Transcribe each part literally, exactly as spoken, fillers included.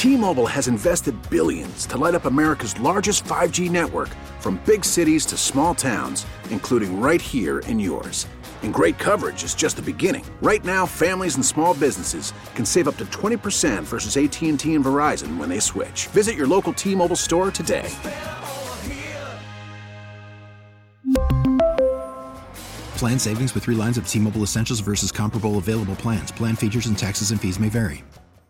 T-Mobile has invested billions to light up America's largest five G network, from big cities to small towns, including right here in yours. And great coverage is just the beginning. Right now, families and small businesses can save up to twenty percent versus A T and T and Verizon when they switch. Visit your local T-Mobile store today. Plan savings with three lines of T-Mobile Essentials versus comparable available plans. Plan features and taxes and fees may vary.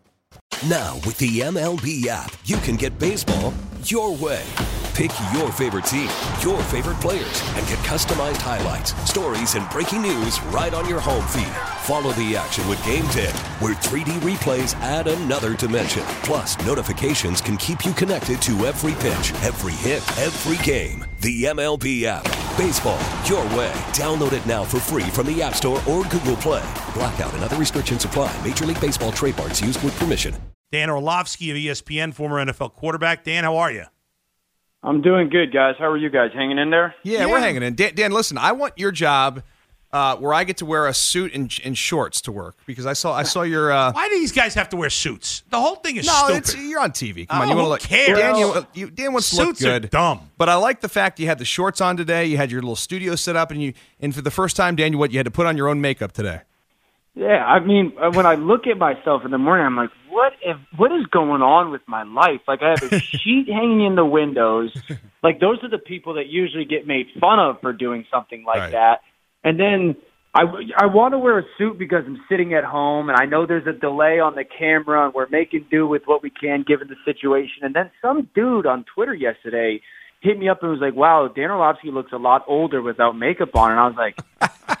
Now, with the M L B app, you can get baseball your way. Pick your favorite team, your favorite players, and get customized highlights, stories, and breaking news right on your home feed. Follow the action with Game Day, where three D replays add another dimension. Plus, notifications can keep you connected to every pitch, every hit, every game. The M L B app. Baseball your way. Download it now for free from the App Store or Google Play. Blackout and other restrictions apply. Major League Baseball trademarks used with permission. Dan Orlovsky of E S P N, former N F L quarterback. Dan, how are you? I'm doing good, guys. How are you guys? Hanging in there? Yeah, yeah. We're hanging in. Dan, Dan, listen, I want your job uh, where I get to wear a suit and, and shorts to work, because I saw I saw your. Uh, Why do these guys have to wear suits? The whole thing is no, stupid. It's, you're on T V. Come oh, on, you want to look. Cares? Dan, you, you, Dan wants to look Suits good. Are dumb. But I like the fact you had the shorts on today. You had your little studio set up, and you and for the first time, Dan, you what you had to put on your own makeup today. Yeah, I mean, when I look at myself in the morning, I'm like, what if, what is going on with my life? Like, I have a sheet hanging in the windows. Like, those are the people that usually get made fun of for doing something like right. that. And then I, I want to wear a suit because I'm sitting at home, and I know there's a delay on the camera, and we're making do with what we can given the situation. And then some dude on Twitter yesterday hit me up and was like, wow, Dan Orlovsky looks a lot older without makeup on. And I was like,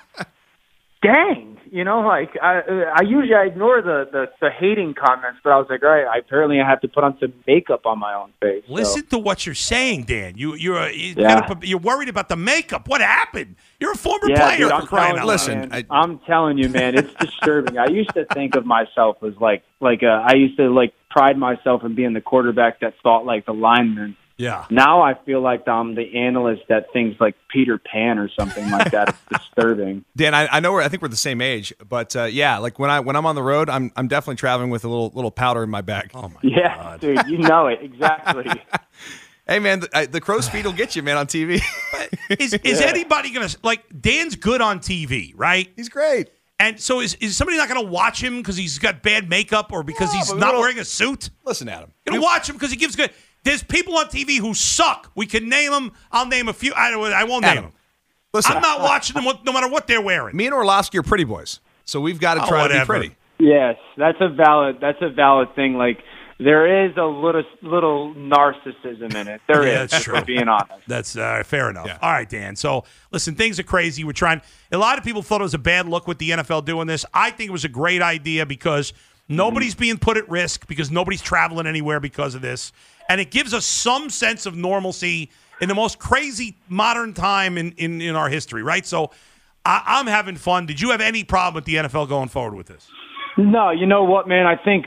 dang, you know, like I, I usually I ignore the, the, the hating comments, but I was like, all right, I apparently I have to put on some makeup on my own face. Listen so. to what you're saying, Dan. You you're uh, you yeah. gotta, you're worried about the makeup. What happened? You're a former yeah, player. Dude, for I'm crying telling out you, loud. Listen, man, I, I'm telling you, man, it's disturbing. I used to think of myself as like like uh, I used to like pride myself in being the quarterback that thought like the lineman. Yeah. Now I feel like I'm the analyst that thinks like Peter Pan or something like that. It's disturbing. Dan, I, I know we're I think we're the same age, but uh, yeah, like when I when I'm on the road, I'm I'm definitely traveling with a little little powder in my bag. Oh my yeah, God, dude, you know it exactly. Hey man, the, I, the crow's feet will get you, man, on T V. is is Yeah. anybody gonna like Dan's good on T V, right? He's great. And so is is somebody not going to watch him because he's got bad makeup or because No, he's but we not don't- wearing a suit? Listen, Adam. You're going to watch him because he gives good. There's people on T V who suck. We can name them. I'll name a few. I, don't- I won't name Adam, them. Listen, I'm not watching them no matter what they're wearing. me and Orlovsky are pretty boys, so we've got to Oh, try to be whatever. pretty. Yes, that's a valid. That's a valid thing. Like there is a little little narcissism in it. There Yeah, is. that's true. For being honest. That's uh, fair enough. Yeah. All right, Dan. So, listen, things are crazy. We're trying. A lot of people thought it was a bad look with the N F L doing this. I think it was a great idea because nobody's being put at risk because nobody's traveling anywhere because of this. And it gives us some sense of normalcy in the most crazy modern time in, in, in our history, right? So I, I'm having fun. Did you have any problem with the N F L going forward with this? No, you know what, man? I think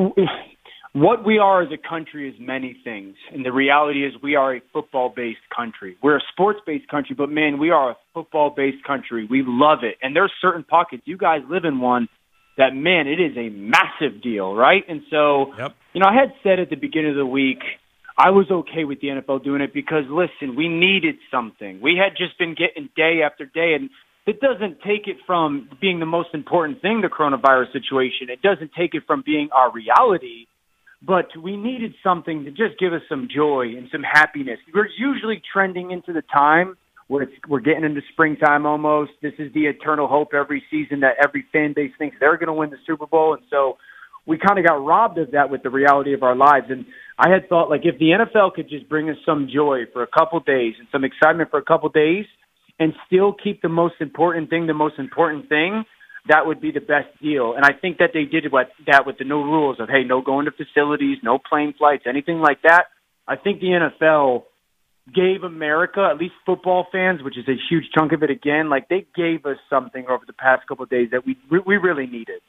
what we are as a country is many things. And the reality is we are a football-based country. We're a sports-based country, but, man, we are a football-based country. We love it. And there's certain pockets. You guys live in one that, man, it is a massive deal, right? And so, Yep. you know, I had said at the beginning of the week I was okay with the N F L doing it because, listen, we needed something. We had just been getting day after day, and it doesn't take it from being the most important thing, the coronavirus situation. It doesn't take it from being our reality, but we needed something to just give us some joy and some happiness. We're usually trending into the time where it's, we're getting into springtime almost. This is the eternal hope every season that every fan base thinks they're going to win the Super Bowl, and so we kind of got robbed of that with the reality of our lives. And I had thought, like, if the N F L could just bring us some joy for a couple days and some excitement for a couple days and still keep the most important thing the most important thing, that would be the best deal. And I think that they did what, that with the new rules of, hey, no going to facilities, no plane flights, anything like that. I think the N F L gave America, at least football fans, which is a huge chunk of it again, like they gave us something over the past couple of days that we we really needed.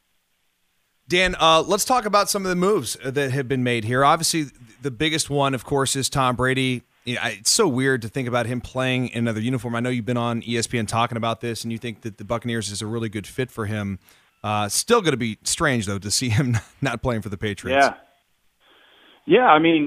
Dan, uh, let's talk about some of the moves that have been made here. Obviously, the biggest one, of course, is Tom Brady. You know, it's so weird to think about him playing in another uniform. I know you've been on E S P N talking about this, and you think that the Buccaneers is a really good fit for him. Uh, still going to be strange, though, to see him not playing for the Patriots. Yeah. Yeah, I mean,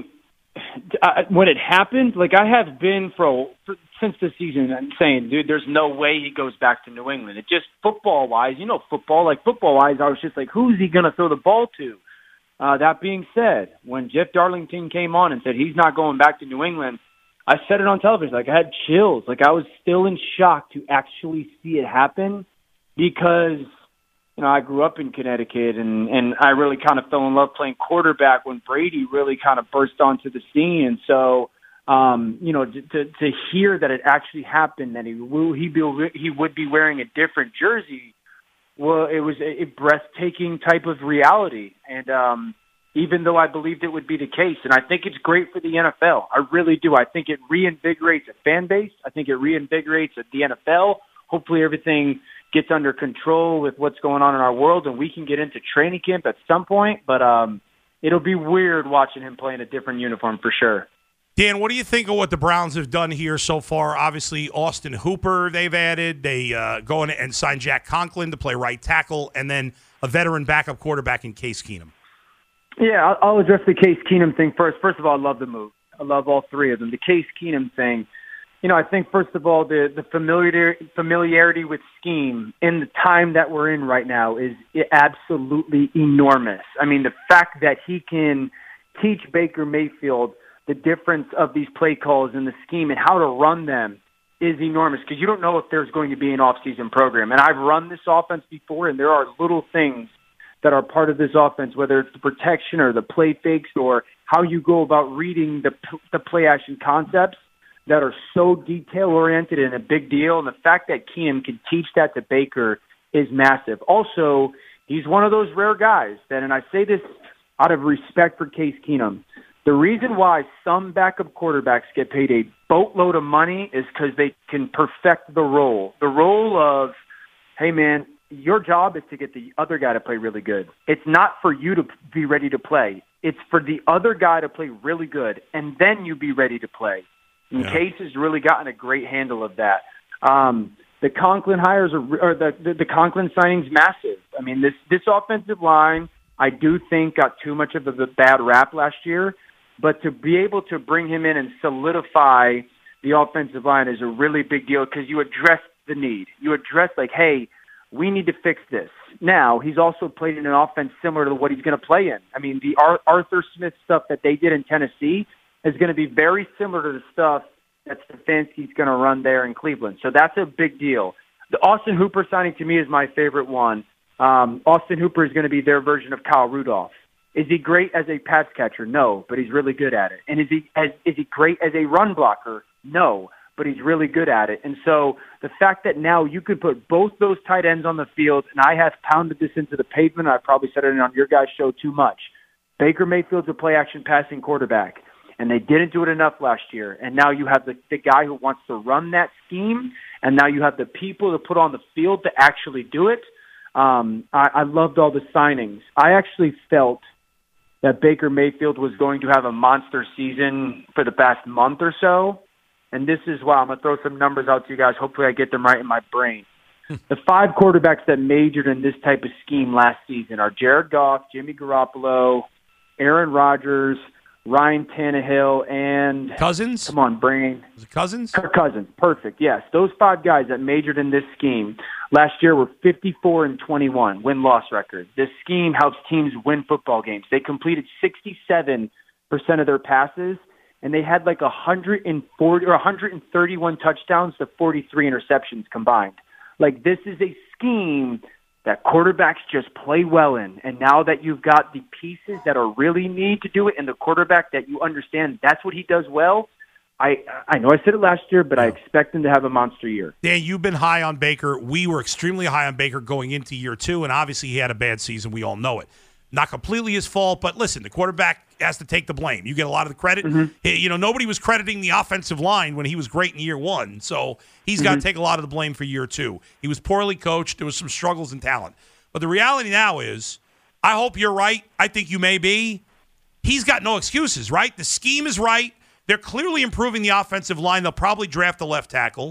I, when it happened, like I have been for, for since the season, I'm saying, dude, there's no way he goes back to New England. It just football-wise, you know, football, like football-wise, I was just like, who's he going to throw the ball to? Uh, that being said, when Jeff Darlington came on and said he's not going back to New England, I said it on television. Like, I had chills. Like, I was still in shock to actually see it happen because, you know, I grew up in Connecticut, and, and I really kind of fell in love playing quarterback when Brady really kind of burst onto the scene. And so, um, you know, to, to, to hear that it actually happened, that he, he, be, he would be wearing a different jersey, well, it was a, a breathtaking type of reality. And um, even though I believed it would be the case, and I think it's great for the N F L. I really do. I think it reinvigorates a fan base. I think it reinvigorates the N F L. Hopefully everything gets under control with what's going on in our world, and we can get into training camp at some point. But um, it'll be weird watching him play in a different uniform for sure. Dan, what do you think of what the Browns have done here so far? Obviously, Austin Hooper they've added. They uh, go in and sign Jack Conklin to play right tackle, and then a veteran backup quarterback in Case Keenum. Yeah, I'll, I'll address the Case Keenum thing first. First of all, I love the move. I love all three of them. The Case Keenum thing, you know, I think, first of all, the, the familiarity, familiarity with scheme in the time that we're in right now is absolutely enormous. I mean, the fact that he can teach Baker Mayfield the difference of these play calls and the scheme and how to run them is enormous because you don't know if there's going to be an off-season program. And I've run this offense before, and there are little things that are part of this offense, whether it's the protection or the play fakes or how you go about reading the, the play-action concepts that are so detail-oriented and a big deal. And the fact that Keenum can teach that to Baker is massive. Also, he's one of those rare guys that, and I say this out of respect for Case Keenum, the reason why some backup quarterbacks get paid a boatload of money is because they can perfect the role. The role of, hey, man, your job is to get the other guy to play really good. It's not for you to be ready to play. It's for the other guy to play really good, and then you be ready to play. And yeah. Case has really gotten a great handle of that. Um, the Conklin hires are, or the, the the Conklin signing's massive. I mean, this this offensive line, I do think, got too much of a bad rap last year. But to be able to bring him in and solidify the offensive line is a really big deal because you address the need. You address, like, hey, we need to fix this. Now, he's also played in an offense similar to what he's going to play in. I mean, the Arthur Smith stuff that they did in Tennessee is going to be very similar to the stuff that Stefanski's going to run there in Cleveland. So that's a big deal. The Austin Hooper signing, to me, is my favorite one. Um, Austin Hooper is going to be their version of Kyle Rudolph. Is he great as a pass catcher? No, but he's really good at it. And is he as, is he great as a run blocker? No, but he's really good at it. And so the fact that now you could put both those tight ends on the field, and I have pounded this into the pavement, I probably said it on your guys' show too much. Baker Mayfield's a play-action passing quarterback, and they didn't do it enough last year. And now you have the, the guy who wants to run that scheme, and now you have the people to put on the field to actually do it. Um, I, I loved all the signings. I actually felt that Baker Mayfield was going to have a monster season for the past month or so. And this is why I'm going to throw some numbers out to you guys. Hopefully I get them right in my brain. The five quarterbacks that majored in this type of scheme last season are Jared Goff, Jimmy Garoppolo, Aaron Rodgers, Ryan Tannehill, and Cousins. Come on, brain. Was it Cousins? Kirk Cousins. Perfect. Yes, those five guys that majored in this scheme last year were fifty-four and twenty-one win-loss record. This scheme helps teams win football games. They completed sixty-seven percent of their passes, and they had like one hundred forty or one hundred thirty-one touchdowns to forty-three interceptions combined. Like, this is a scheme that quarterbacks just play well in. And now that you've got the pieces that are really need to do it and the quarterback that you understand that's what he does well, I I know I said it last year, but I expect him to have a monster year. Dan, you've been high on Baker. We were extremely high on Baker going into year two, and obviously he had a bad season. We all know it. Not completely his fault, but listen, the quarterback has to take the blame. You get a lot of the credit. Mm-hmm. You know, nobody was crediting the offensive line when he was great in year one, so he's mm-hmm. got to take a lot of the blame for year two. He was poorly coached. There was some struggles in talent. But the reality now is, I hope you're right. I think you may be. He's got no excuses, right? The scheme is right. They're clearly improving the offensive line. They'll probably draft a left tackle.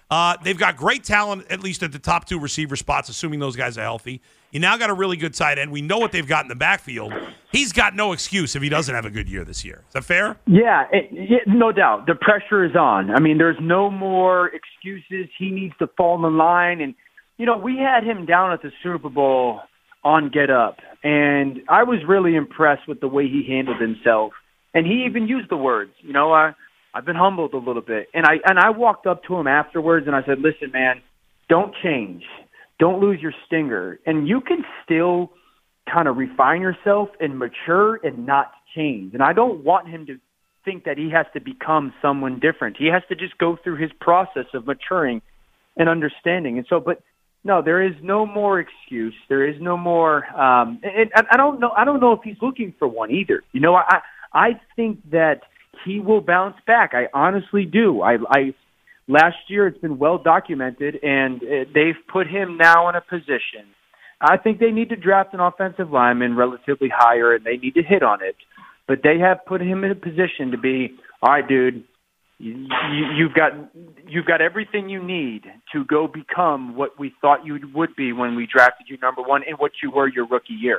Uh, they've got great talent, at least at the top two receiver spots, assuming those guys are healthy. You now got a really good tight end. We know what they've got in the backfield. He's got no excuse if he doesn't have a good year this year. Is that fair? Yeah, it, it, no doubt. The pressure is on. I mean, there's no more excuses. He needs to fall in line. And, you know, we had him down at the Super Bowl on Get Up, and I was really impressed with the way he handled himself. And he even used the words, you know, I, I've been humbled a little bit. And I and I walked up to him afterwards, and I said, listen, man, don't change. Don't lose your stinger. And you can still kind of refine yourself and mature and not change. And I don't want him to think that he has to become someone different. He has to just go through his process of maturing and understanding. And so, but no, there is no more excuse. There is no more. Um, and, and I don't know. I don't know if he's looking for one either. You know, I I think that he will bounce back. I honestly do. I. I Last year, it's been well documented, and they've put him now in a position. I think they need to draft an offensive lineman relatively higher, and they need to hit on it. But they have put him in a position to be, all right, dude, you, you've got you've got everything you need to go become what we thought you would be when we drafted you number one and what you were your rookie year.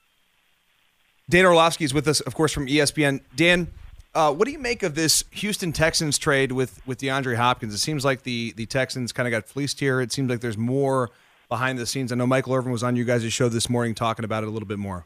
Dan Orlovsky is with us, of course, from E S P N. Dan, Uh, what do you make of this Houston Texans trade with, with DeAndre Hopkins? It seems like the, the Texans kind of got fleeced here. It seems like there's more behind the scenes. I know Michael Irvin was on you guys' show this morning talking about it a little bit more.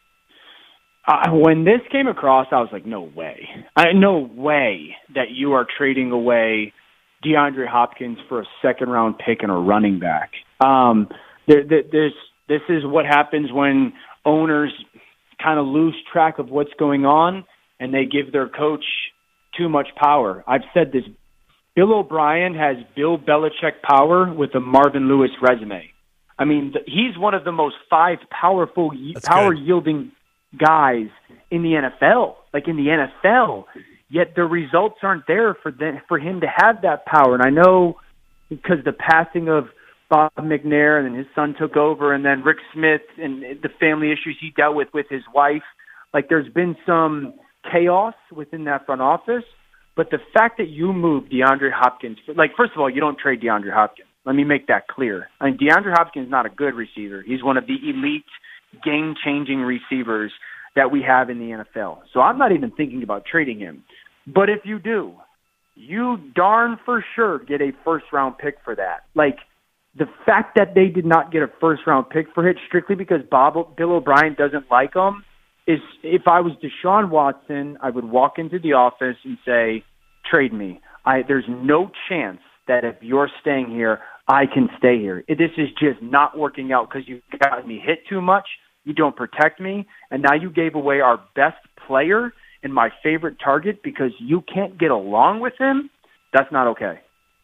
Uh, when this came across, I was like, no way. I, no way that you are trading away DeAndre Hopkins for a second-round pick and a running back. Um, there, there, there's, this is what happens when owners kind of lose track of what's going on, and they give their coach too much power. I've said this. Bill O'Brien has Bill Belichick power with a Marvin Lewis resume. I mean, he's one of the most five powerful, power-yielding guys in the N F L, like in the N F L. Yet the results aren't there for them, for him to have that power. And I know because the passing of Bob McNair and then his son took over, and then Rick Smith and the family issues he dealt with with his wife, like there's been some chaos within that front office, but the fact that you moved DeAndre Hopkins, like, first of all, you don't trade DeAndre Hopkins. Let me make that clear. I mean, DeAndre Hopkins is not a good receiver. He's one of the elite, game-changing receivers that we have in the N F L. So I'm not even thinking about trading him. But if you do, you darn for sure get a first-round pick for that. Like, the fact that they did not get a first-round pick for it strictly because Bob Bill O'Brien doesn't like him, is if I was Deshaun Watson, I would walk into the office and say, trade me. I, there's no chance that if you're staying here, I can stay here. This is just not working out because you've got me hit too much. You don't protect me. And now you gave away our best player and my favorite target because you can't get along with him. That's not okay.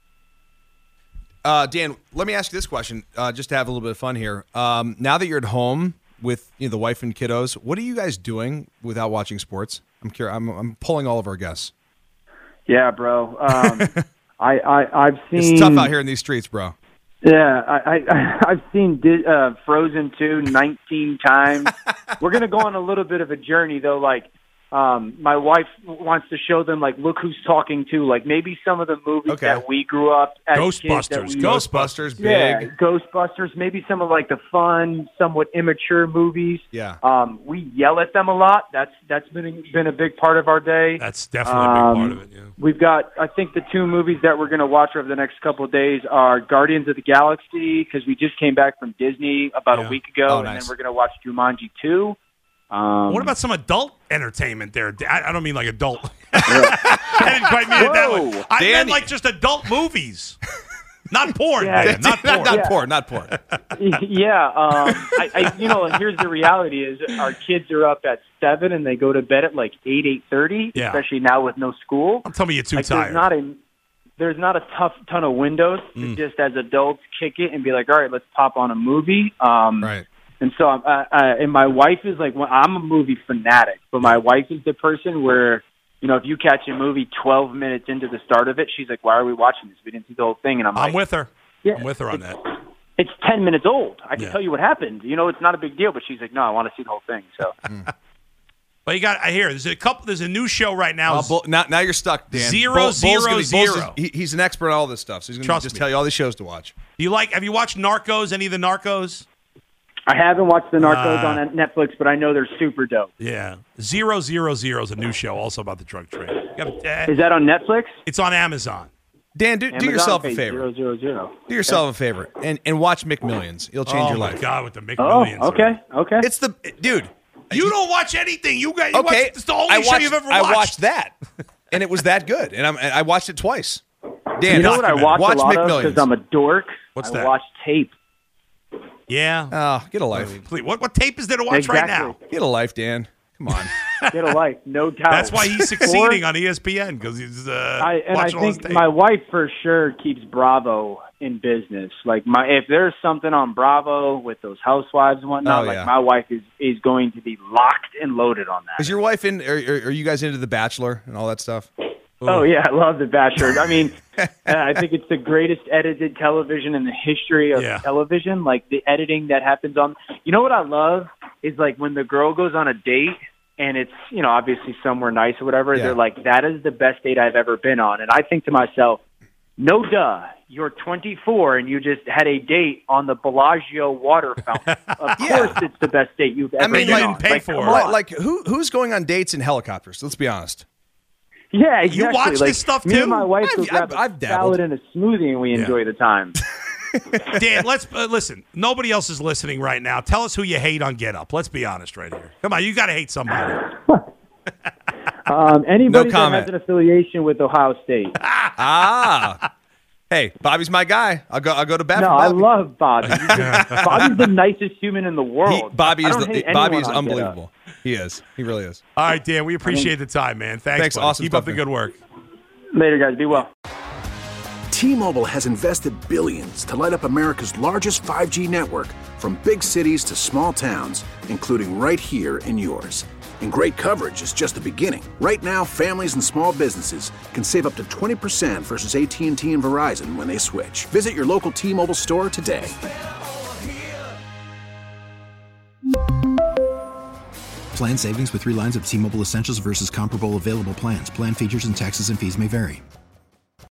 Uh, Dan, let me ask you this question, uh, just to have a little bit of fun here. Um, now that you're at home with you know, the wife and kiddos, what are you guys doing without watching sports? I'm curious. I'm, I'm pulling all of our guests. Yeah, bro. Um, I, I I've seen. It's tough out here in these streets, bro. Yeah, I, I I've seen uh, Frozen two nineteen times. We're gonna go on a little bit of a journey though. Like, um, my wife wants to show them, like, look who's talking to. Like, maybe some of the movies okay. that we grew up as Ghostbusters, kids that we, Ghostbusters, yeah, big. Ghostbusters. Maybe some of like the fun, somewhat immature movies. Yeah. Um, we yell at them a lot. That's that's been been a big part of our day. That's definitely a big um, part of it. Yeah. We've got, I think, the two movies that we're going to watch over the next couple of days are Guardians of the Galaxy, because we just came back from Disney about Yeah. a week ago, Oh, and nice. then we're going to watch Jumanji two. Um, What about some adult entertainment there? I, I don't mean like adult. I didn't quite mean it that way. Whoa. I meant Danny. like just adult movies. Not porn, Yeah. man. Not porn. not, not Yeah. porn, not porn. yeah, um, I, I, you know, here's the reality: is our kids are up at seven and they go to bed at like eight, eight thirty. Yeah. Especially now with no school. Don't tell me you're too Like, tired. there's not a there's not a tough ton of windows to Mm. just as adults kick it and be like, all right, let's pop on a movie. Um, Right. And so, uh, uh, and my wife is like, well, I'm a movie fanatic, but my wife is the person where, you know, if you catch a movie twelve minutes into the start of it, she's like, why are we watching this? We didn't see the whole thing. And I'm, I'm like, with her. yeah, I'm with her on it's, that. It's ten minutes old. I can Yeah. tell you what happened. You know, it's not a big deal, but she's like, no, I want to see the whole thing. So, But you got I hear there's a couple. There's a new show right now. Uh, bull, now, now you're stuck, Dan. Zero, Bull, zero, gonna be, zero. Bull's just, he, he's an expert on all this stuff, so he's going to just me. tell you all these shows to watch. Do you like? Have you watched Narcos? Any of the Narcos? I haven't watched the Narcos Uh, on Netflix, but I know they're super dope. Yeah, Zero Zero Zero is a new show also about the drug trade. You gotta, uh, Is that on Netflix? It's on Amazon. Dan, do, do Amazon yourself a pays favor. Zero, zero, zero. Do yourself a favor and, and watch McMillions. It'll change oh your my life. God, with the Oh, McMillions. okay, okay. It's the dude. You don't watch anything. You got you Okay, watch, it's the only I show watched, you've ever I watched. watched that, and it was that good, and I'm, I watched it twice. Dan, you know what I watch, watch a lot of McMillions. because I'm a dork? What's I that? watch tape. Yeah. Oh, get a life. Please, what what tape is there to watch Exactly. right now? Get a life, Dan. Come on. Get a life, no doubt. That's why he's succeeding on E S P N because he's uh, I, and I watching all his think tape. my wife for sure keeps Bravo in business. Like my, if there's something on Bravo with those housewives and whatnot, Oh, like yeah. my wife is is going to be locked and loaded on that. Is your wife in? Are, are you guys into The Bachelor and all that stuff? Oh yeah, I love The Bachelor. I mean, uh, I think it's the greatest edited television in the history of Yeah. television. Like the editing that happens on. You know what I love is like when the girl goes on a date and it's, you know, obviously somewhere nice or whatever. Yeah. They're like, that is the best date I've ever been on, and I think to myself, no duh. You're twenty-four and you just had a date on the Bellagio water fountain. Of Yeah. course, it's the best date you've ever I mean, been like, on. pay like, for come it. Like, on. like who who's going on dates in helicopters? Let's be honest. Yeah, exactly. watch like, this stuff me too? and my wife I've- go grab I've- a I've dabbled. salad and a smoothie, and we Yeah. enjoy the time. Dan, let's uh, listen. Nobody else is listening right now. Tell us who you hate on Get Up. Let's be honest right here. Come on, you got to hate somebody. Um, anybody that comment. has an affiliation with Ohio State. Ah. Hey, Bobby's my guy. I'll go. I'll go to bat. No, for I Bobby. love Bobby. He's just- Bobby's the nicest human in the He, world. Bobby I is don't the, hate Bobby anyone is on Get Up. unbelievable. He is. He really is. All right, Dan, we appreciate the time, man. Thanks. Thanks, buddy. awesome Keep stuff, up the man. good work. Later, guys. Be well. T-Mobile has invested billions to light up America's largest five G network, from big cities to small towns, including right here in yours. And great coverage is just the beginning. Right now, families and small businesses can save up to twenty percent versus A T and T and Verizon when they switch. Visit your local T-Mobile store today. Plan savings with three lines of T-Mobile Essentials versus comparable available plans. Plan features and taxes and fees may vary.